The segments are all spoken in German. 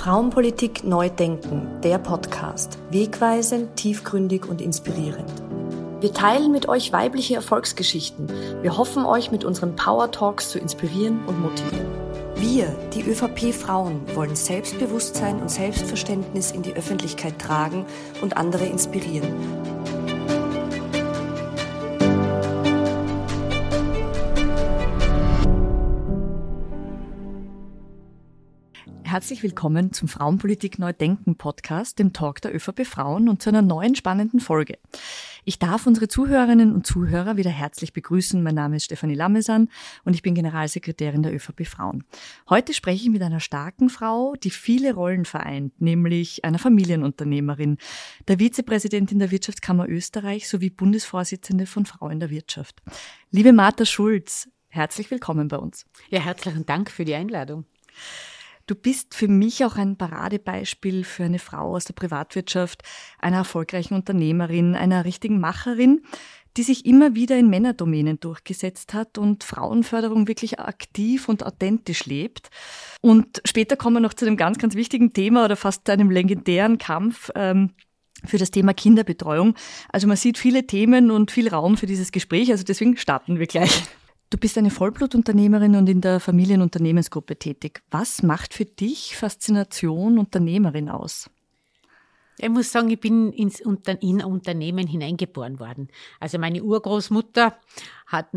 Frauenpolitik neu denken, der Podcast. Wegweisend, tiefgründig und inspirierend. Wir teilen mit euch weibliche Erfolgsgeschichten. Wir hoffen, euch mit unseren Power Talks zu inspirieren und motivieren. Wir, die ÖVP-Frauen, wollen Selbstbewusstsein und Selbstverständnis in die Öffentlichkeit tragen und andere inspirieren. Herzlich willkommen zum Frauenpolitik neu denken Podcast, dem Talk der ÖVP Frauen und zu einer neuen spannenden Folge. Ich darf unsere Zuhörerinnen und Zuhörer wieder herzlich begrüßen. Mein Name ist Stefanie Lamesan und ich bin Generalsekretärin der ÖVP Frauen. Heute spreche ich mit einer starken Frau, die viele Rollen vereint, nämlich einer Familienunternehmerin, der Vizepräsidentin der Wirtschaftskammer Österreich sowie Bundesvorsitzende von Frau in der Wirtschaft. Liebe Martha Schulz, herzlich willkommen bei uns. Ja, herzlichen Dank für die Einladung. Du bist für mich auch ein Paradebeispiel für eine Frau aus der Privatwirtschaft, einer erfolgreichen Unternehmerin, einer richtigen Macherin, die sich immer wieder in Männerdomänen durchgesetzt hat und Frauenförderung wirklich aktiv und authentisch lebt. Und später kommen wir noch zu einem ganz, ganz wichtigen Thema oder fast einem legendären Kampf für das Thema Kinderbetreuung. Also man sieht viele Themen und viel Raum für dieses Gespräch, also deswegen starten wir gleich. Du bist eine Vollblutunternehmerin und in der Familienunternehmensgruppe tätig. Was macht für dich Faszination Unternehmerin aus? Ich muss sagen, ich bin in ein Unternehmen hineingeboren worden. Also meine Urgroßmutter hat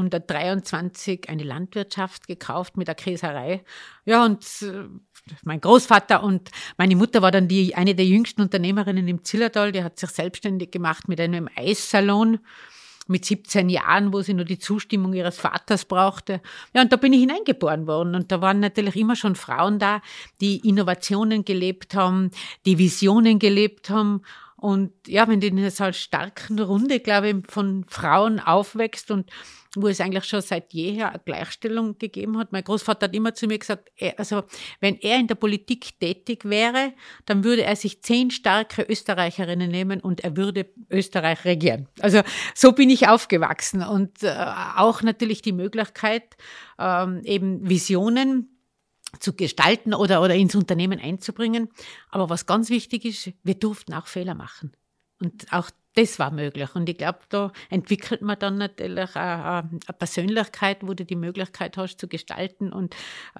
1923 eine Landwirtschaft gekauft mit der Käserei. Ja, und mein Großvater und meine Mutter war dann eine der jüngsten Unternehmerinnen im Zillertal. Die hat sich selbstständig gemacht mit einem Eissalon mit 17 Jahren, wo sie nur die Zustimmung ihres Vaters brauchte. Ja, und da bin ich hineingeboren worden. Und da waren natürlich immer schon Frauen da, die Innovationen gelebt haben, die Visionen gelebt haben. Und ja, wenn du in einer so starken Runde, glaube ich, von Frauen aufwächst und wo es eigentlich schon seit jeher eine Gleichstellung gegeben hat. Mein Großvater hat immer zu mir gesagt, wenn er in der Politik tätig wäre, dann würde er sich 10 starke Österreicherinnen nehmen und er würde Österreich regieren. Also so bin ich aufgewachsen und auch natürlich die Möglichkeit, eben Visionen zu gestalten oder ins Unternehmen einzubringen. Aber was ganz wichtig ist, wir durften auch Fehler machen. Und auch das war möglich. Und ich glaube, da entwickelt man dann natürlich eine Persönlichkeit, wo du die Möglichkeit hast zu gestalten und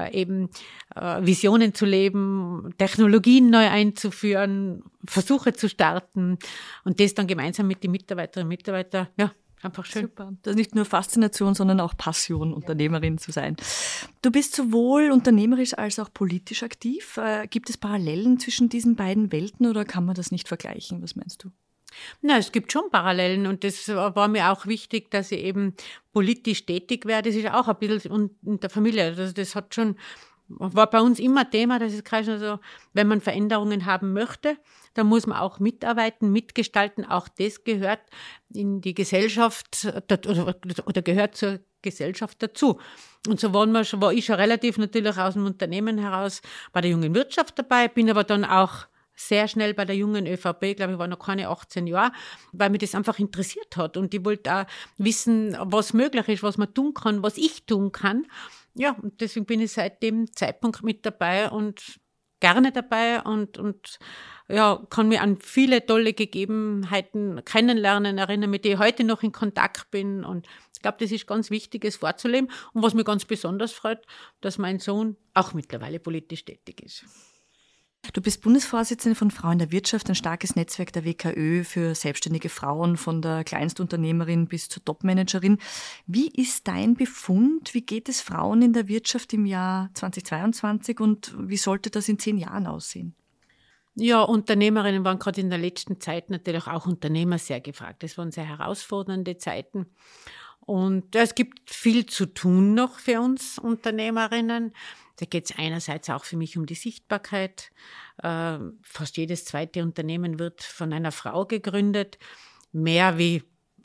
Visionen zu leben, Technologien neu einzuführen, Versuche zu starten und das dann gemeinsam mit den Mitarbeiterinnen und Mitarbeitern, ja, einfach schön. Super. Das ist nicht nur Faszination, sondern auch Passion, Unternehmerin zu sein. Du bist sowohl unternehmerisch als auch politisch aktiv. Gibt es Parallelen zwischen diesen beiden Welten oder kann man das nicht vergleichen? Was meinst du? Na, es gibt schon Parallelen und das war mir auch wichtig, dass ich eben politisch tätig werde. Das ist auch ein bisschen in der Familie. Das war bei uns immer Thema, das ist gerade so, wenn man Veränderungen haben möchte, dann muss man auch mitarbeiten, mitgestalten. Auch das gehört in die Gesellschaft oder gehört zur Gesellschaft dazu. Und so war ich schon relativ natürlich aus dem Unternehmen heraus bei der jungen Wirtschaft dabei, bin aber dann auch sehr schnell bei der jungen ÖVP, ich glaube, ich war noch keine 18 Jahre, weil mich das einfach interessiert hat. Und ich wollte auch wissen, was möglich ist, was man tun kann, was ich tun kann. Ja, und deswegen bin ich seit dem Zeitpunkt mit dabei und gerne dabei und ja, kann mich an viele tolle Gegebenheiten kennenlernen, erinnern, mit denen ich heute noch in Kontakt bin. Und ich glaube, das ist ganz wichtig, es vorzuleben. Und was mich ganz besonders freut, dass mein Sohn auch mittlerweile politisch tätig ist. Du bist Bundesvorsitzende von Frau in der Wirtschaft, ein starkes Netzwerk der WKÖ für selbstständige Frauen, von der Kleinstunternehmerin bis zur Topmanagerin. Wie ist dein Befund? Wie geht es Frauen in der Wirtschaft im Jahr 2022 und wie sollte das in 10 Jahren aussehen? Ja, Unternehmerinnen waren gerade in der letzten Zeit natürlich auch Unternehmer sehr gefragt. Das waren sehr herausfordernde Zeiten. Und es gibt viel zu tun noch für uns Unternehmerinnen. Da geht es einerseits auch für mich um die Sichtbarkeit. Fast jedes zweite Unternehmen wird von einer Frau gegründet. Mehr wie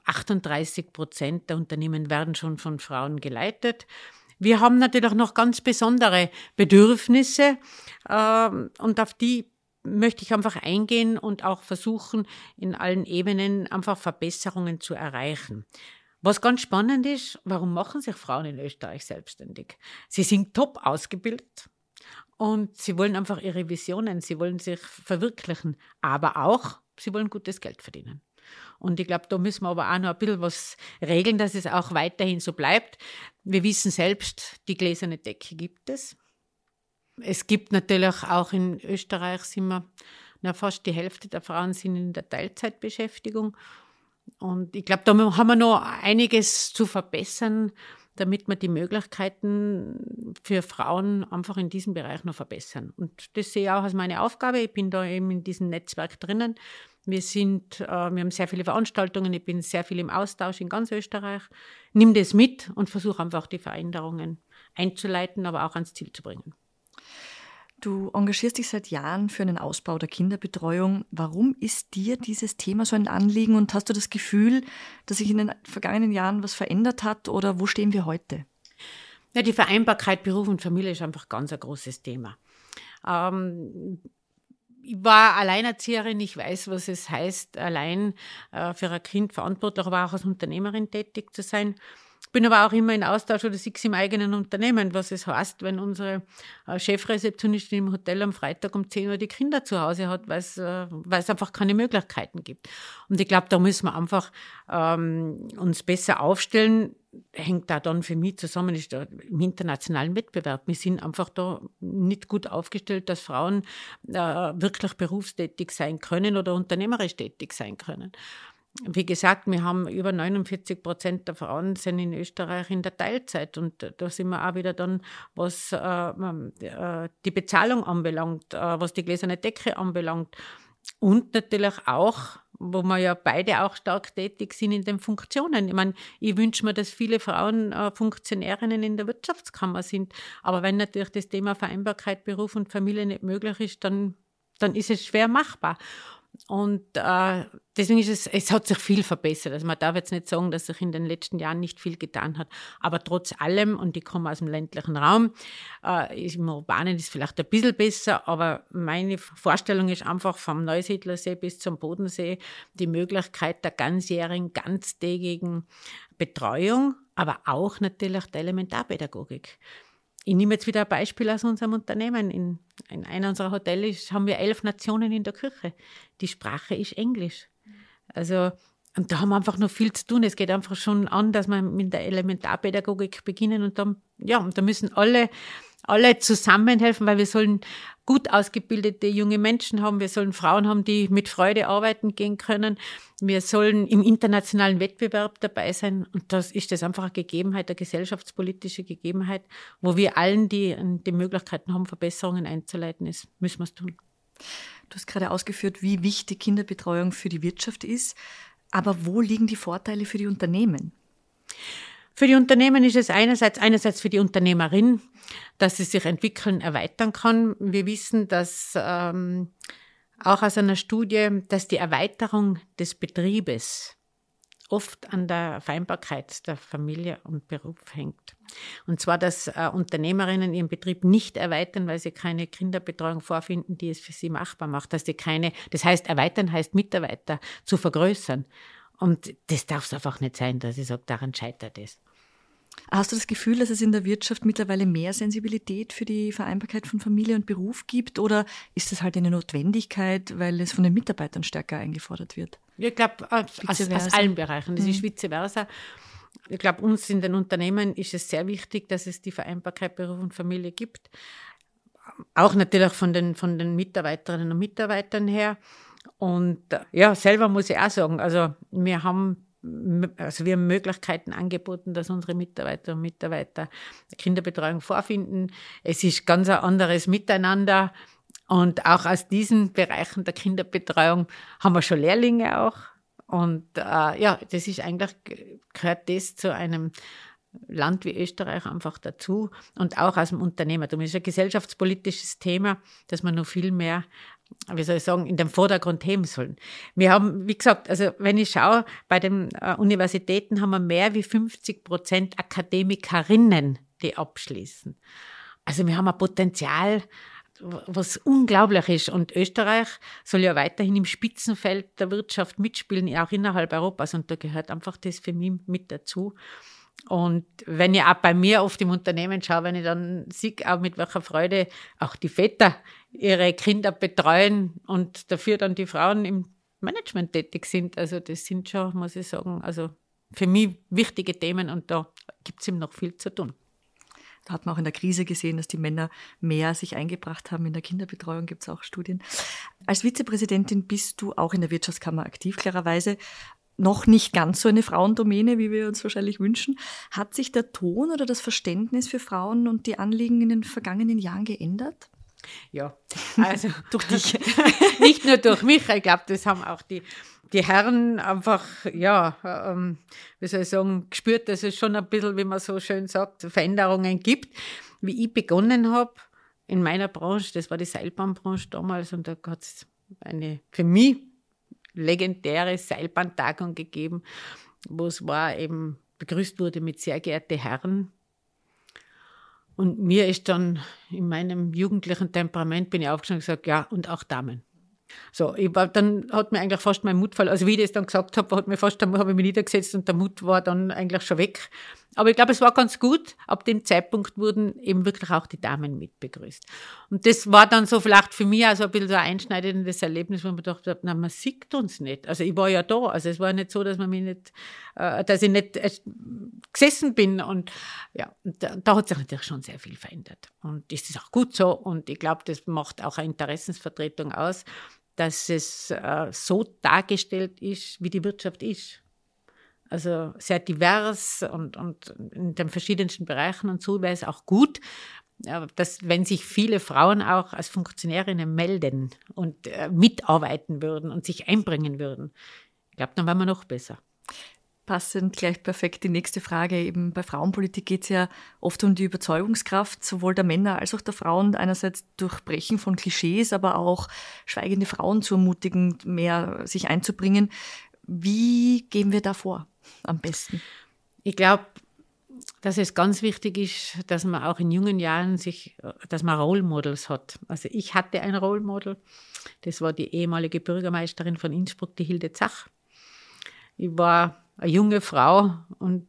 38% der Unternehmen werden schon von Frauen geleitet. Wir haben natürlich auch noch ganz besondere Bedürfnisse und auf die möchte ich einfach eingehen und auch versuchen, in allen Ebenen einfach Verbesserungen zu erreichen. Was ganz spannend ist, warum machen sich Frauen in Österreich selbstständig? Sie sind top ausgebildet. Und sie wollen einfach ihre Visionen, sie wollen sich verwirklichen, aber auch, sie wollen gutes Geld verdienen. Und ich glaube, da müssen wir aber auch noch ein bisschen was regeln, dass es auch weiterhin so bleibt. Wir wissen selbst, die gläserne Decke gibt es. Es gibt natürlich auch in Österreich, fast die Hälfte der Frauen sind in der Teilzeitbeschäftigung. Und ich glaube, da haben wir noch einiges zu verbessern, damit wir die Möglichkeiten für Frauen einfach in diesem Bereich noch verbessern. Und das sehe ich auch als meine Aufgabe. Ich bin da eben in diesem Netzwerk drinnen. Wir haben sehr viele Veranstaltungen, ich bin sehr viel im Austausch in ganz Österreich, nehme das mit und versuche einfach die Veränderungen einzuleiten, aber auch ans Ziel zu bringen. Du engagierst dich seit Jahren für einen Ausbau der Kinderbetreuung. Warum ist dir dieses Thema so ein Anliegen und hast du das Gefühl, dass sich in den vergangenen Jahren was verändert hat oder wo stehen wir heute? Ja, die Vereinbarkeit Beruf und Familie ist einfach ganz ein großes Thema. Ich war Alleinerzieherin, ich weiß, was es heißt, allein für ein Kind verantwortlich, aber auch als Unternehmerin tätig zu sein. Bin aber auch immer in Austausch oder sehe es im eigenen Unternehmen, was es heißt, wenn unsere Chefrezeptionistin im Hotel am Freitag um 10 Uhr die Kinder zu Hause hat, weil es einfach keine Möglichkeiten gibt. Und ich glaube, da müssen wir einfach uns besser aufstellen. Hängt da dann für mich zusammen, ist da im internationalen Wettbewerb. Wir sind einfach da nicht gut aufgestellt, dass Frauen wirklich berufstätig sein können oder unternehmerisch tätig sein können. Wie gesagt, wir haben über 49% der Frauen sind in Österreich in der Teilzeit und da sind wir auch wieder dann, was die Bezahlung anbelangt, was die gläserne Decke anbelangt und natürlich auch, wo wir ja beide auch stark tätig sind in den Funktionen. Ich meine, ich wünsche mir, dass viele Frauen Funktionärinnen in der Wirtschaftskammer sind, aber wenn natürlich das Thema Vereinbarkeit Beruf und Familie nicht möglich ist, dann ist es schwer machbar. Und deswegen ist es hat sich viel verbessert. Also man darf jetzt nicht sagen, dass sich in den letzten Jahren nicht viel getan hat. Aber trotz allem, und ich komme aus dem ländlichen Raum, im Urbanen ist es vielleicht ein bisschen besser, aber meine Vorstellung ist einfach vom Neusiedlersee bis zum Bodensee die Möglichkeit der ganzjährigen, ganztägigen Betreuung, aber auch natürlich der Elementarpädagogik. Ich nehme jetzt wieder ein Beispiel aus unserem Unternehmen. In einer unserer Hotels haben wir 11 Nationen in der Küche. Die Sprache ist Englisch. Also, und da haben wir einfach noch viel zu tun. Es geht einfach schon an, dass wir mit der Elementarpädagogik beginnen und dann, und da müssen alle zusammenhelfen, weil wir sollen gut ausgebildete junge Menschen haben, wir sollen Frauen haben, die mit Freude arbeiten gehen können, wir sollen im internationalen Wettbewerb dabei sein und das ist einfach eine Gegebenheit, eine gesellschaftspolitische Gegebenheit, wo wir allen, die Möglichkeiten haben, Verbesserungen einzuleiten, müssen wir es tun. Du hast gerade ausgeführt, wie wichtig Kinderbetreuung für die Wirtschaft ist, aber wo liegen die Vorteile für die Unternehmen? Für die Unternehmen ist es einerseits für die Unternehmerin, dass sie sich entwickeln, erweitern kann. Wir wissen, dass auch aus einer Studie, dass die Erweiterung des Betriebes oft an der Vereinbarkeit der Familie und Beruf hängt. Und zwar, dass Unternehmerinnen ihren Betrieb nicht erweitern, weil sie keine Kinderbetreuung vorfinden, die es für sie machbar macht. Das heißt, erweitern heißt Mitarbeiter zu vergrößern. Und das darf es einfach nicht sein, dass ich sage, daran scheitert es. Hast du das Gefühl, dass es in der Wirtschaft mittlerweile mehr Sensibilität für die Vereinbarkeit von Familie und Beruf gibt? Oder ist das halt eine Notwendigkeit, weil es von den Mitarbeitern stärker eingefordert wird? Ich glaube, aus allen Bereichen. Das ist vice versa. Ich glaube, uns in den Unternehmen ist es sehr wichtig, dass es die Vereinbarkeit Beruf und Familie gibt. Auch natürlich von den Mitarbeiterinnen und Mitarbeitern her. Und selber muss ich auch sagen, also wir haben Möglichkeiten angeboten, dass unsere Mitarbeiterinnen und Mitarbeiter Kinderbetreuung vorfinden. Es ist ganz ein anderes Miteinander. Und auch aus diesen Bereichen der Kinderbetreuung haben wir schon Lehrlinge auch. Und das ist eigentlich, gehört das zu einem Land wie Österreich einfach dazu. Und auch aus dem Unternehmertum. Es ist ein gesellschaftspolitisches Thema, das man noch viel mehr, in den Vordergrund heben sollen. Wir haben, wie gesagt, also wenn ich schaue, bei den Universitäten haben wir mehr wie 50% Akademikerinnen, die abschließen. Also wir haben ein Potenzial, was unglaublich ist. Und Österreich soll ja weiterhin im Spitzenfeld der Wirtschaft mitspielen, auch innerhalb Europas. Und da gehört einfach das für mich mit dazu. Und wenn ich auch bei mir oft im Unternehmen schaue, wenn ich dann sehe, auch mit welcher Freude auch die Väter ihre Kinder betreuen und dafür dann die Frauen im Management tätig sind. Also das sind schon, muss ich sagen, also für mich wichtige Themen und da gibt es eben noch viel zu tun. Da hat man auch in der Krise gesehen, dass die Männer mehr sich eingebracht haben. In der Kinderbetreuung gibt es auch Studien. Als Vizepräsidentin bist du auch in der Wirtschaftskammer aktiv, klarerweise. Noch nicht ganz so eine Frauendomäne, wie wir uns wahrscheinlich wünschen. Hat sich der Ton oder das Verständnis für Frauen und die Anliegen in den vergangenen Jahren geändert? Ja, also durch dich. Nicht nur durch mich, ich glaube, das haben auch die Herren einfach, wie soll ich sagen, gespürt, dass es schon ein bisschen, wie man so schön sagt, Veränderungen gibt. Wie ich begonnen habe in meiner Branche, das war die Seilbahnbranche damals, und da hat es eine für mich legendäre Seilbahntagung gegeben, wo es eben begrüßt wurde mit sehr geehrte Herren. Und mir ist dann in meinem jugendlichen Temperament bin ich aufgestanden und gesagt, ja, und auch Damen. So, dann hat mir eigentlich fast mein Mut verloren. Also wie ich das dann gesagt habe, habe ich mich niedergesetzt und der Mut war dann eigentlich schon weg. Aber ich glaube, es war ganz gut. Ab dem Zeitpunkt wurden eben wirklich auch die Damen mit begrüßt. Und das war dann so vielleicht für mich auch so ein bisschen so ein einschneidendes Erlebnis, wo man gedacht hat, man sieht uns nicht. Also ich war ja da. Also es war nicht so, dass dass ich nicht gesessen bin. Und ja, da hat sich natürlich schon sehr viel verändert. Und das ist auch gut so. Und ich glaube, das macht auch eine Interessensvertretung aus, dass es so dargestellt ist, wie die Wirtschaft ist. Also sehr divers und in den verschiedensten Bereichen und so wäre es auch gut, dass wenn sich viele Frauen auch als Funktionärinnen melden und mitarbeiten würden und sich einbringen würden. Ich glaube, dann wären wir noch besser. Passend gleich perfekt die nächste Frage. Eben bei Frauenpolitik geht es ja oft um die Überzeugungskraft sowohl der Männer als auch der Frauen. Einerseits Durchbrechen von Klischees, aber auch schweigende Frauen zu ermutigen, mehr sich einzubringen. Wie gehen wir da vor am besten? Ich glaube, dass es ganz wichtig ist, dass man auch in jungen Jahren dass man Role Models hat. Also ich hatte ein Role Model, das war die ehemalige Bürgermeisterin von Innsbruck, die Hilde Zach. Ich war eine junge Frau und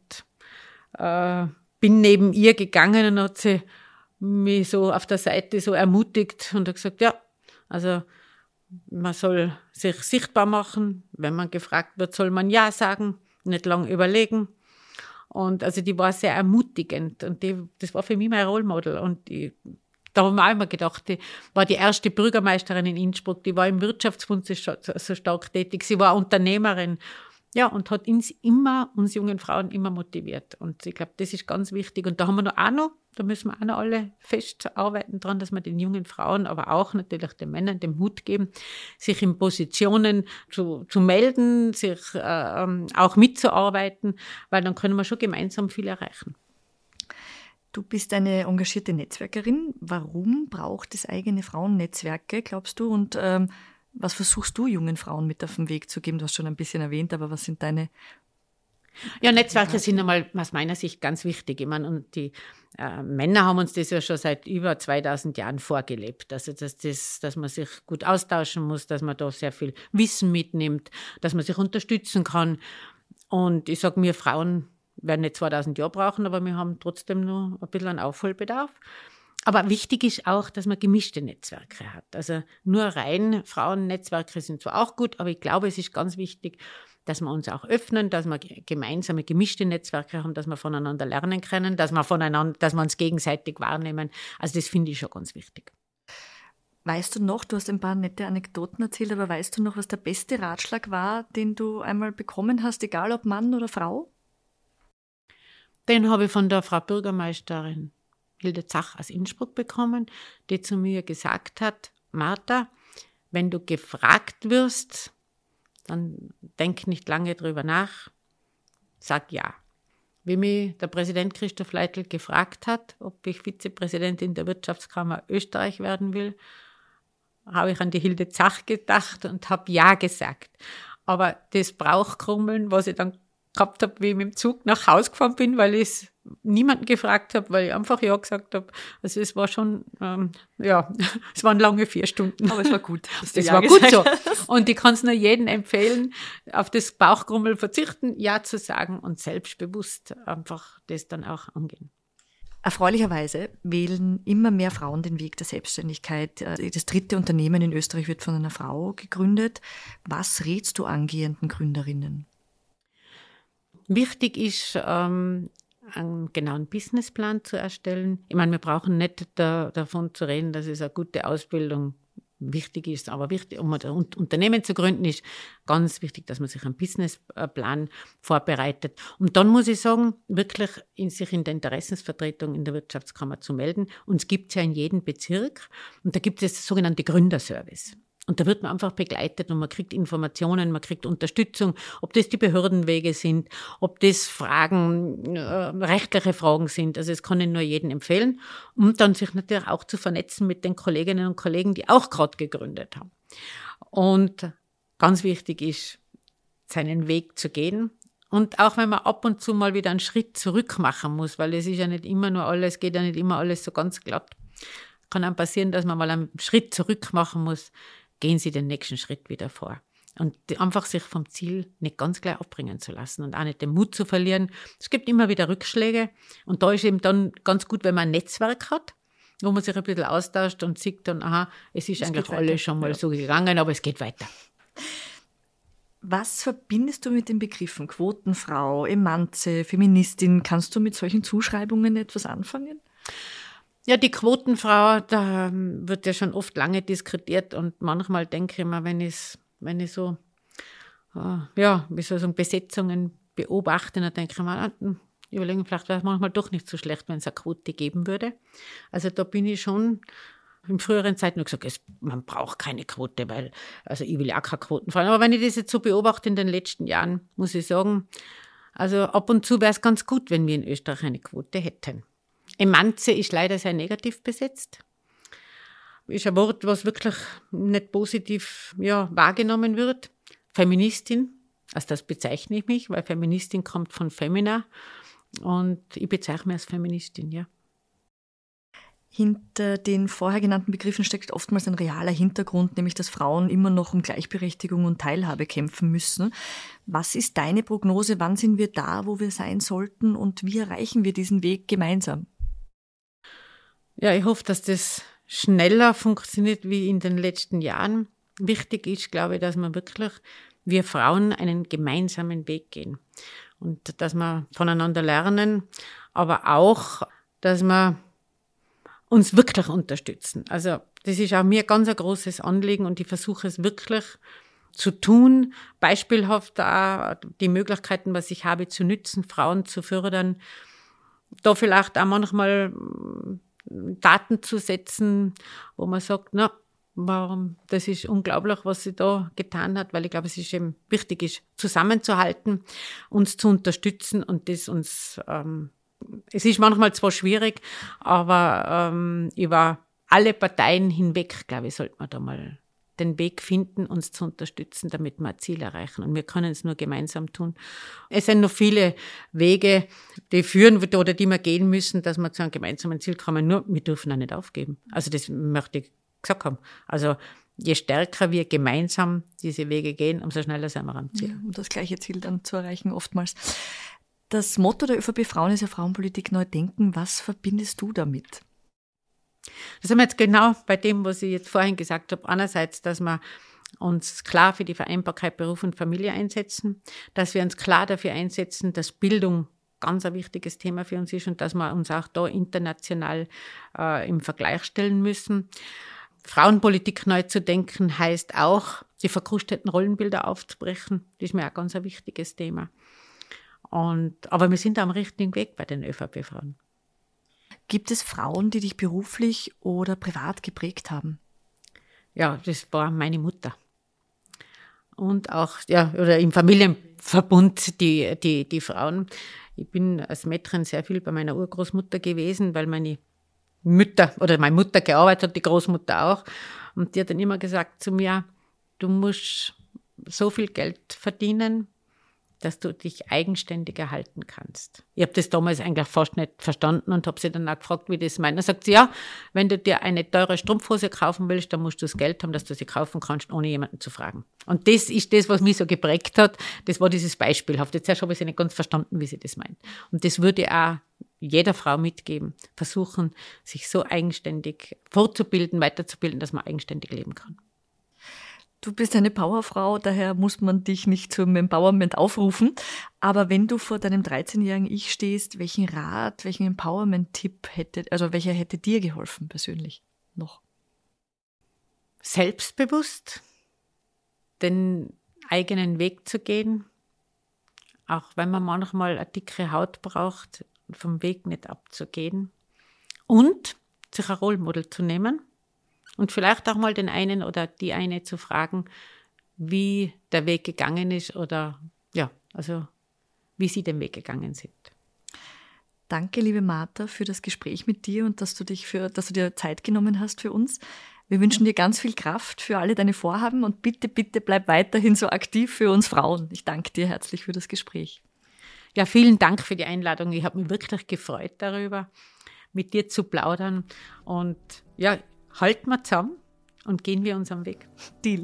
bin neben ihr gegangen und hat sie mich so auf der Seite so ermutigt und hat gesagt, ja, also man soll sich sichtbar machen. Wenn man gefragt wird, soll man Ja sagen, nicht lang überlegen. Und also die war sehr ermutigend und das war für mich mein Role Model. Und da haben wir auch immer gedacht, die war die erste Bürgermeisterin in Innsbruck, die war im Wirtschaftsbund so stark tätig, sie war Unternehmerin. Ja, und hat uns jungen Frauen immer motiviert. Und ich glaube, das ist ganz wichtig. Und da müssen wir auch noch alle fest arbeiten dran, dass wir den jungen Frauen, aber auch natürlich den Männern den Mut geben, sich in Positionen zu melden, sich auch mitzuarbeiten, weil dann können wir schon gemeinsam viel erreichen. Du bist eine engagierte Netzwerkerin. Warum braucht es eigene Frauennetzwerke, glaubst du? Und was versuchst du jungen Frauen mit auf den Weg zu geben? Du hast schon ein bisschen erwähnt, aber was sind deine... Ja, Netzwerke sind einmal aus meiner Sicht ganz wichtig. Ich meine, und die Männer haben uns das ja schon seit über 2000 Jahren vorgelebt. Also, dass man sich gut austauschen muss, dass man da sehr viel Wissen mitnimmt, dass man sich unterstützen kann. Und ich sage, wir Frauen werden nicht 2000 Jahre brauchen, aber wir haben trotzdem noch ein bisschen einen Aufholbedarf. Aber wichtig ist auch, dass man gemischte Netzwerke hat. Also nur rein Frauennetzwerke sind zwar auch gut, aber ich glaube, es ist ganz wichtig, dass wir uns auch öffnen, dass wir gemeinsame gemischte Netzwerke haben, dass wir voneinander lernen können, dass wir uns gegenseitig wahrnehmen. Also das finde ich schon ganz wichtig. Weißt du noch, du hast ein paar nette Anekdoten erzählt, aber weißt du noch, was der beste Ratschlag war, den du einmal bekommen hast, egal ob Mann oder Frau? Den habe ich von der Frau Bürgermeisterin Hilde Zach aus Innsbruck bekommen, die zu mir gesagt hat, Martha, wenn du gefragt wirst, dann denk nicht lange drüber nach, sag ja. Wie mich der Präsident Christoph Leitl gefragt hat, ob ich Vizepräsidentin der Wirtschaftskammer Österreich werden will, habe ich an die Hilde Zach gedacht und habe ja gesagt. Aber das Bauchkrummeln, was ich dann gehabt habe, wie ich mit dem Zug nach Hause gefahren bin, weil ich es niemanden gefragt habe, weil ich einfach ja gesagt habe. Also es war schon, es waren lange 4 Stunden. Aber es war gut. Es war gut so. Und ich kann es nur jedem empfehlen, auf das Bauchgrummel verzichten, Ja zu sagen und selbstbewusst einfach das dann auch angehen. Erfreulicherweise wählen immer mehr Frauen den Weg der Selbstständigkeit. Das 3. Unternehmen in Österreich wird von einer Frau gegründet. Was rätst du angehenden Gründerinnen? Wichtig ist, einen genauen Businessplan zu erstellen. Ich meine, wir brauchen nicht davon zu reden, dass es eine gute Ausbildung wichtig ist, aber wichtig, um ein Unternehmen zu gründen, ist ganz wichtig, dass man sich einen Businessplan vorbereitet. Und dann muss ich sagen, wirklich sich in der Interessensvertretung in der Wirtschaftskammer zu melden. Uns gibt es ja in jedem Bezirk und da gibt es das sogenannte Gründerservice. Und da wird man einfach begleitet und man kriegt Informationen, man kriegt Unterstützung, ob das die Behördenwege sind, ob das rechtliche Fragen sind. Also das kann ich nur jedem empfehlen. Und dann sich natürlich auch zu vernetzen mit den Kolleginnen und Kollegen, die auch gerade gegründet haben. Und ganz wichtig ist, seinen Weg zu gehen. Und auch wenn man ab und zu mal wieder einen Schritt zurück machen muss, weil es ist ja nicht immer nur alles, geht ja nicht immer alles so ganz glatt. Kann einem passieren, dass man mal einen Schritt zurück machen muss. Gehen Sie den nächsten Schritt wieder vor. Und einfach sich vom Ziel nicht ganz gleich abbringen zu lassen und auch nicht den Mut zu verlieren. Es gibt immer wieder Rückschläge und da ist eben dann ganz gut, wenn man ein Netzwerk hat, wo man sich ein bisschen austauscht und sieht dann, aha, es ist eigentlich alles schon mal so gegangen, aber es geht weiter. Was verbindest du mit den Begriffen Quotenfrau, Emanze, Feministin? Kannst du mit solchen Zuschreibungen etwas anfangen? Ja, die Quotenfrau, da wird ja schon oft lange diskutiert und manchmal denke ich mir, wenn ich so, wie soll ich sagen, Besetzungen beobachte, dann denke ich mir, überlegen, vielleicht wäre es manchmal doch nicht so schlecht, wenn es eine Quote geben würde. Also da bin ich schon in früheren Zeiten nur gesagt, man braucht keine Quote, weil, also ich will ja auch keine Quotenfrau. Aber wenn ich das jetzt so beobachte in den letzten Jahren, muss ich sagen, also ab und zu wäre es ganz gut, wenn wir in Österreich eine Quote hätten. Emanze ist leider sehr negativ besetzt. Ist ein Wort, was wirklich nicht positiv wahrgenommen wird. Feministin, also das bezeichne ich mich, weil Feministin kommt von Femina und ich bezeichne mich als Feministin, ja. Hinter den vorher genannten Begriffen steckt oftmals ein realer Hintergrund, nämlich dass Frauen immer noch um Gleichberechtigung und Teilhabe kämpfen müssen. Was ist deine Prognose? Wann sind wir da, wo wir sein sollten und wie erreichen wir diesen Weg gemeinsam? Ja, ich hoffe, dass das schneller funktioniert wie in den letzten Jahren. Wichtig ist, glaube ich, dass wir Frauen einen gemeinsamen Weg gehen und dass wir voneinander lernen, aber auch, dass wir uns wirklich unterstützen. Also das ist auch mir ganz ein großes Anliegen und ich versuche es wirklich zu tun, beispielhaft auch die Möglichkeiten, was ich habe, zu nützen, Frauen zu fördern, da vielleicht auch manchmal Daten zu setzen, wo man sagt, das ist unglaublich, was sie da getan hat, weil ich glaube, es ist eben wichtig ist, zusammenzuhalten, uns zu unterstützen und das uns, es ist manchmal zwar schwierig, aber über alle Parteien hinweg, glaube ich, sollte man da mal den Weg finden, uns zu unterstützen, damit wir ein Ziel erreichen. Und wir können es nur gemeinsam tun. Es sind noch viele Wege, die führen oder die wir gehen müssen, dass wir zu einem gemeinsamen Ziel kommen. Nur, wir dürfen auch nicht aufgeben. Also das möchte ich gesagt haben. Also je stärker wir gemeinsam diese Wege gehen, umso schneller sind wir am Ziel. Ja, um das gleiche Ziel dann zu erreichen oftmals. Das Motto der ÖVP Frauen ist ja Frauenpolitik neu denken. Was verbindest du damit? Das haben wir jetzt genau bei dem, was ich jetzt vorhin gesagt habe. Einerseits, dass wir uns klar für die Vereinbarkeit Beruf und Familie einsetzen, dass wir uns klar dafür einsetzen, dass Bildung ganz ein wichtiges Thema für uns ist und dass wir uns auch da international im Vergleich stellen müssen. Frauenpolitik neu zu denken heißt auch, die verkrusteten Rollenbilder aufzubrechen. Das ist mir auch ganz ein wichtiges Thema. Aber wir sind am richtigen Weg bei den ÖVP-Frauen. Gibt es Frauen, die dich beruflich oder privat geprägt haben? Ja, das war meine Mutter. Und auch, oder im Familienverbund die Frauen. Ich bin als Mädchen sehr viel bei meiner Urgroßmutter gewesen, weil meine Mutter gearbeitet hat, die Großmutter auch. Und die hat dann immer gesagt zu mir, du musst so viel Geld verdienen, dass du dich eigenständig erhalten kannst. Ich habe das damals eigentlich fast nicht verstanden und habe sie dann auch gefragt, wie das meint. Dann sagt sie, ja, wenn du dir eine teure Strumpfhose kaufen willst, dann musst du das Geld haben, dass du sie kaufen kannst, ohne jemanden zu fragen. Und das ist das, was mich so geprägt hat. Das war dieses Beispielhafte. Zuerst habe ich nicht ganz verstanden, wie sie das meint. Und das würde ich auch jeder Frau mitgeben. Versuchen, sich so eigenständig fortzubilden, weiterzubilden, dass man eigenständig leben kann. Du bist eine Powerfrau, daher muss man dich nicht zum Empowerment aufrufen. Aber wenn du vor deinem 13-jährigen Ich stehst, welchen Rat, welchen Empowerment-Tipp welcher hätte dir geholfen persönlich noch? Selbstbewusst den eigenen Weg zu gehen, auch wenn man manchmal eine dicke Haut braucht, vom Weg nicht abzugehen und sich ein Rollmodel zu nehmen. Und vielleicht auch mal den einen oder die eine zu fragen, wie der Weg gegangen ist oder wie sie den Weg gegangen sind. Danke, liebe Martha, für das Gespräch mit dir und dass du dir Zeit genommen hast für uns. Wir wünschen dir ganz viel Kraft für alle deine Vorhaben und bitte, bitte bleib weiterhin so aktiv für uns Frauen. Ich danke dir herzlich für das Gespräch. Ja, vielen Dank für die Einladung. Ich habe mich wirklich gefreut darüber, mit dir zu plaudern und ja, halten wir zusammen und gehen wir unseren Weg. Deal.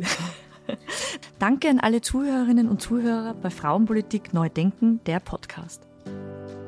Danke an alle Zuhörerinnen und Zuhörer bei Frauenpolitik Neu Denken, der Podcast.